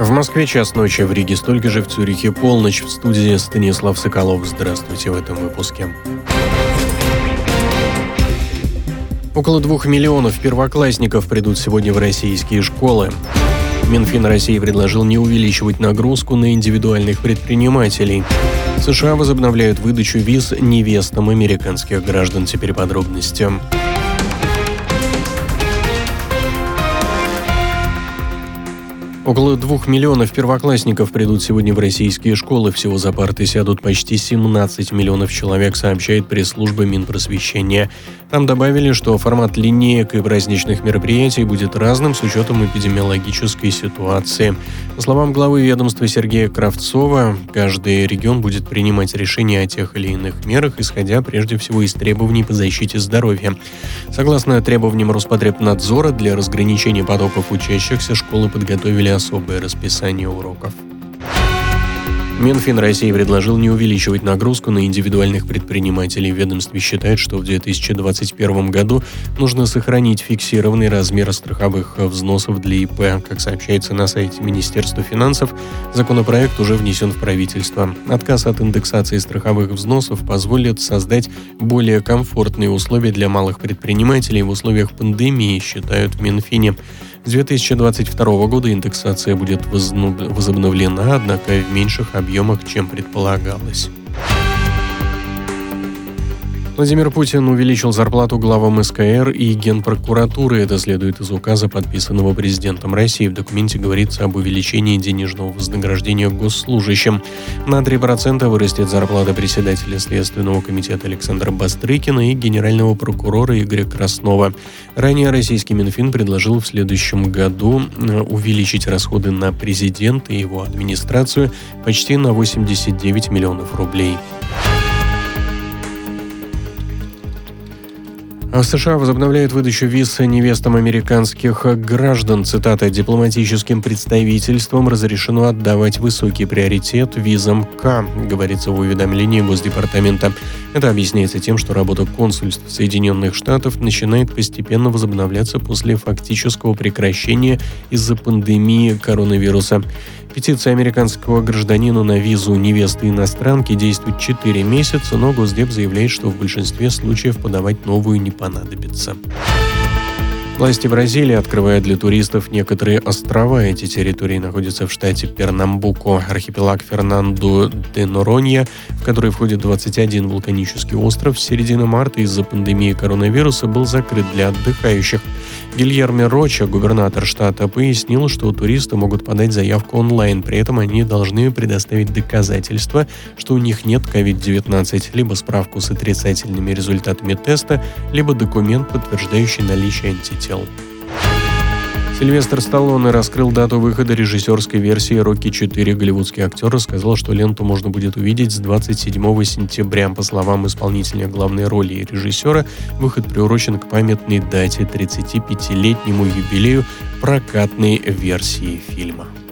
В Москве час ночи, в Риге столько же, в Цюрихе полночь. В студии Станислав Соколов. Здравствуйте в этом выпуске. Около 2 миллионов первоклассников придут сегодня в российские школы. Минфин России предложил не увеличивать нагрузку на индивидуальных предпринимателей. США возобновляют выдачу виз невестам американских граждан. Теперь подробности. Около 2 миллионов первоклассников придут сегодня в российские школы. Всего за парты сядут почти 17 миллионов человек, сообщает пресс-служба Минпросвещения. Там добавили, что формат линеек и праздничных мероприятий будет разным с учетом эпидемиологической ситуации. По словам главы ведомства Сергея Кравцова, каждый регион будет принимать решения о тех или иных мерах, исходя прежде всего из требований по защите здоровья. Согласно требованиям Роспотребнадзора, для разграничения потоков учащихся школы подготовили особое расписание уроков. Минфин России предложил не увеличивать нагрузку на индивидуальных предпринимателей. В ведомстве считает, что в 2021 году нужно сохранить фиксированный размер страховых взносов для ИП. Как сообщается на сайте Министерства финансов, законопроект уже внесен в правительство. Отказ от индексации страховых взносов позволит создать более комфортные условия для малых предпринимателей в условиях пандемии, считают в Минфине. С 2022 года индексация будет возобновлена, однако в меньших объемах, чем предполагалось. Владимир Путин увеличил зарплату главам СКР и Генпрокуратуры. Это следует из указа, подписанного президентом России. В документе говорится об увеличении денежного вознаграждения госслужащим. На 3% вырастет зарплата председателя Следственного комитета Александра Бастрыкина и генерального прокурора Игоря Краснова. Ранее российский Минфин предложил в следующем году увеличить расходы на президента и его администрацию почти на 89 миллионов рублей. В США возобновляют выдачу виз невестам американских граждан. Цитата: «Дипломатическим представительствам разрешено отдавать высокий приоритет визам К», говорится в уведомлении Госдепартамента. Это объясняется тем, что работа консульств Соединенных Штатов начинает постепенно возобновляться после фактического прекращения из-за пандемии коронавируса. Петиция американского гражданина на визу невесты иностранки действует 4 месяца, но Госдеп заявляет, что в большинстве случаев подавать новую не понадобится. Власти Бразилии открывают для туристов некоторые острова. Эти территории находятся в штате Пернамбуко. Архипелаг Фернанду-де-Норонья, в который входит 21 вулканический остров, с середины марта из-за пандемии коронавируса был закрыт для отдыхающих. Гильермо Роча, губернатор штата, пояснил, что туристы могут подать заявку онлайн, при этом они должны предоставить доказательства, что у них нет COVID-19, либо справку с отрицательными результатами теста, либо документ, подтверждающий наличие антител. Сильвестр Сталлоне раскрыл дату выхода режиссерской версии «Рокки 4». Голливудский актер рассказал, что ленту можно будет увидеть с 27 сентября. По словам исполнителя главной роли и режиссера, выход приурочен к памятной дате – 35-летнему юбилею прокатной версии фильма.